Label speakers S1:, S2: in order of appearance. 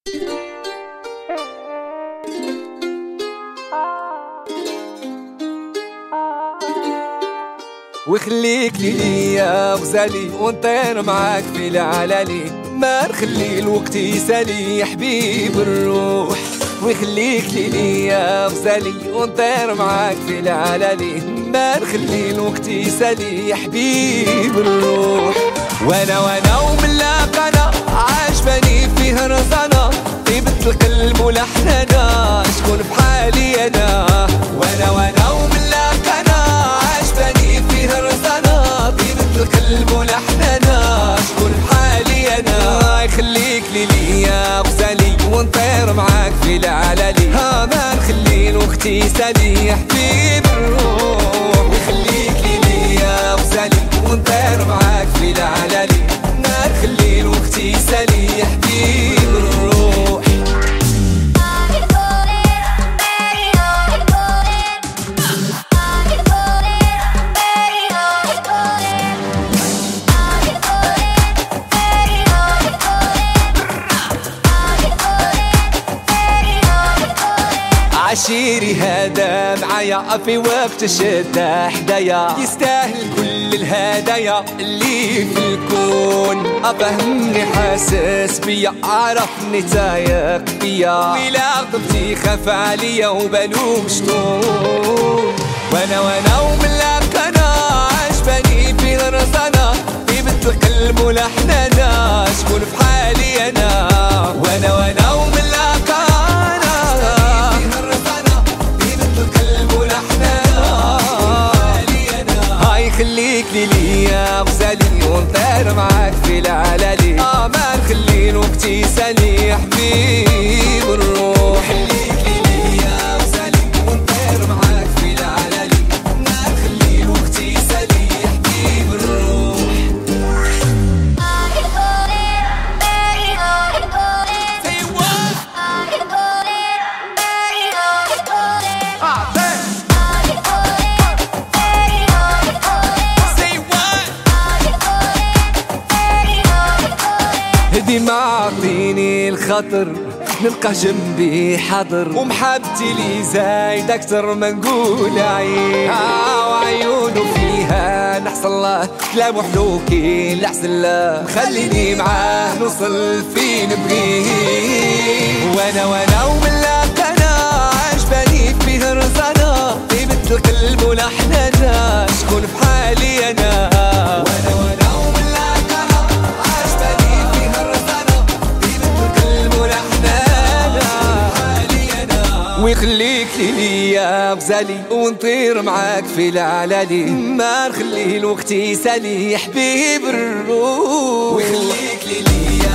S1: وخليك لي يا غزالي ونطير معاك في العلالي، ما نخلي الوقت يسالي يا حبيب الروح. وخليك لي يا غزالي ونطير معاك في العلالي، ما نخلي الوقت يسالي يا حبيب الروح. وانا وملاقنا عاجباني فيه رزانة، طيبة القلب ولحننا شكون بحالي انا. وانا وملاقنا عاجباني فيه رزانة، طيبة القلب ولحننا شكون بحالي انا. يخليك لي يا غزالي ونطير معاك في العلالي، ما نخلي الوقت يسالي يا حبيب الروح. ويخليك لي يا غزالي ونطير معاك في العلالي، ما نخلي الوقت يسالي يا حبيب الروح. عشيري هذا معايا في وقت الشدة حدايا، يستاهل كل الهدايا اللي في الكون. أفهمني حاسس بيا، عرفني تايق بيا، ولا غضبتي خاف عليا وبالو مشطون. وانا وملاقنا عجباني في رزانة، طيبة القلب ولحننا شكون في حالي انا. وانا وملاقنا خليك لي يا غزالي ونطير معاك في العلالي، ما نخلي الوقت يسالي يا حبيب الروح. خليك لي يا غزالي ونطير معاك في العلالي، ما نخلي الوقت يسالي يا حبيب الروح. ديما عطيني الخطر نلقى جنبي حاضر، ومحبتي لي زايد اكتر ما نقول عين. وعيونه فيها نحصل الله كلام وحلوكي لحسن لا، خليني معاه نوصل فين نبغيه. وانا وملاقنا عجباني فيه رزانة، طيبة القلب ولحننا شكون بحالي انا. وانا ويخليك لي يا غزالي ونطير معاك في العلالي، ما نخلي الوقت يسالي يا حبيب الروح. ويخليك لي